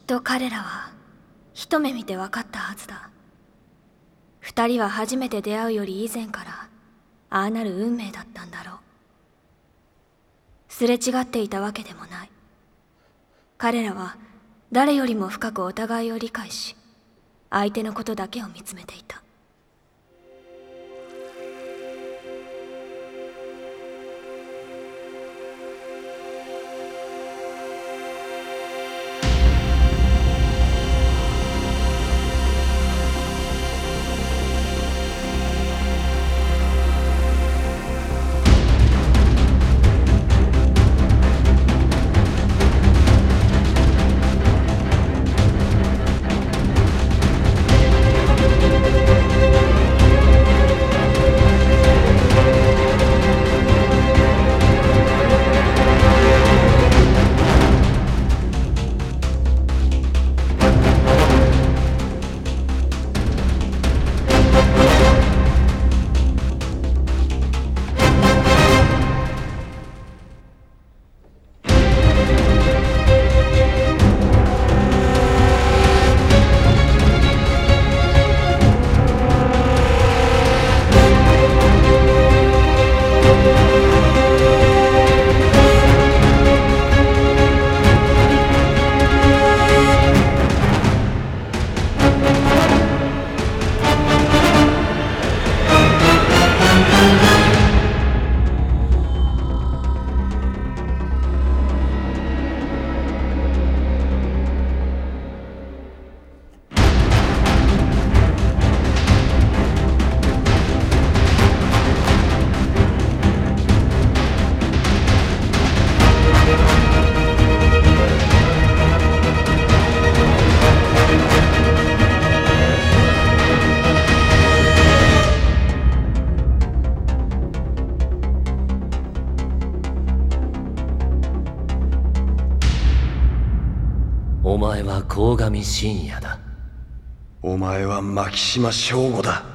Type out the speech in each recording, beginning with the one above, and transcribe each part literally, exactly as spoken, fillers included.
と彼らは一目見て分かったはずだ。二人は初めて出会うより以前からああなる運命だったんだろう。すれ違っていたわけでもない。彼らは誰よりも深くお互いを理解し、相手のことだけを見つめていた。 お前は鴻上信也だ。 お前は牧島省吾だ。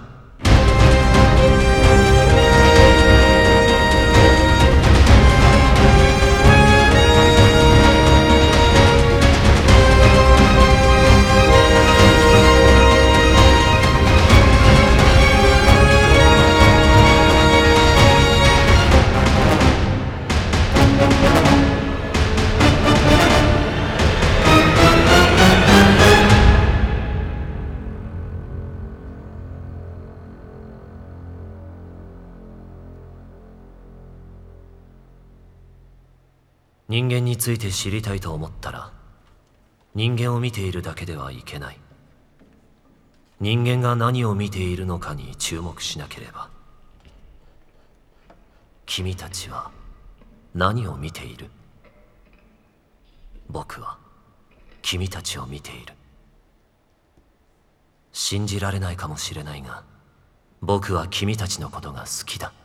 人間について知りたいと思ったら、人間を見ているだけではいけない。人間が何を見ているのかに注目しなければ。君たちは何を見ている？僕は君たちを見ている。信じられないかもしれないが、僕は君たちのことが好きだ。